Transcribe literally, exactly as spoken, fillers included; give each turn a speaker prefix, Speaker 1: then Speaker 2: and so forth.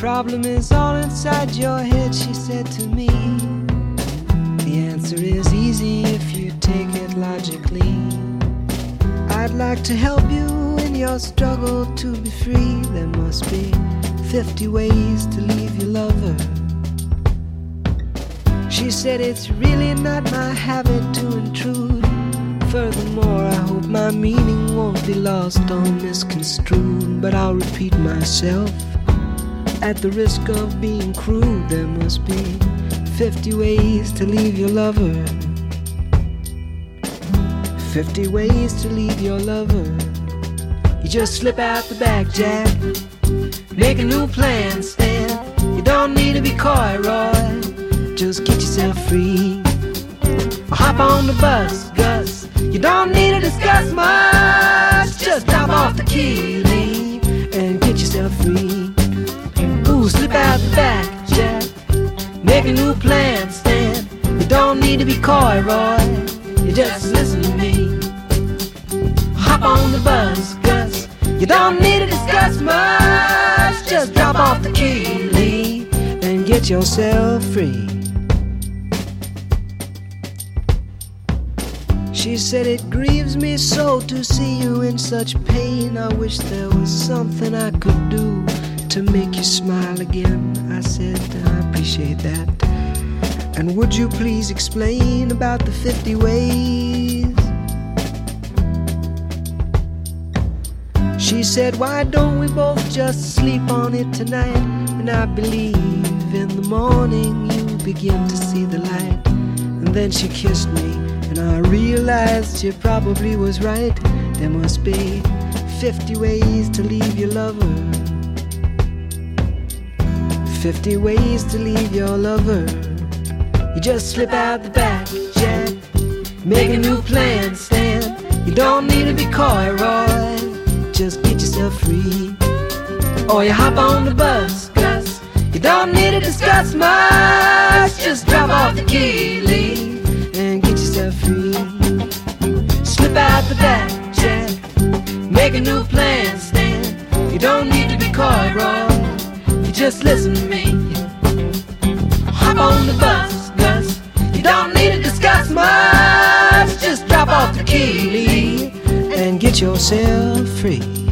Speaker 1: problem is all inside your head, she said to me. The answer is easy if you take it logically. I'd like to help you in your struggle to be free. There must be fifty ways to leave your lover. She said it's really not my habit to intrude. Furthermore, I hope my meaning won't be lost or misconstrued. But I'll repeat myself at the risk of being crude. There must be fifty ways to leave your lover. Fifty ways to leave your lover. You just slip out the back, Jack. Make a new plan, Stan. You don't need to be coy, Roy. Just get yourself free. Or hop on the bus, Gus. You don't need to discuss much. Just drop off the key, leave, and get yourself free. Ooh, slip out the back, Jack. Make a new plan, Stan. You don't need to be coy, Roy. You just listen to me. Hop on the bus, Gus. You don't need to discuss much. Just drop off the key, leave, and get yourself free. She said it grieves me so to see you in such pain. I wish there was something I could do to make you smile again. I said I appreciate that. And would you please explain about the fifty ways? She said, why don't we both just sleep on it tonight? And I believe in the morning you begin to see the light. And then she kissed me, and I realized she probably was right. There must be fifty ways to leave your lover. Fifty ways to leave your lover. You just slip out the back, Jack. Make a new plan, Stan. You don't need to be coy, Roy. Just get yourself free. Or you hop on the bus, Gus. You don't need to discuss much. Just drop off the key, leave, and get yourself free. Slip out the back, Jack. Make a new plan, Stan. You don't need to be coy, Roy. You just listen to me. Hop on the bus, Gus. You don't need to discuss much. Just drop off the key, leave, and get yourself free.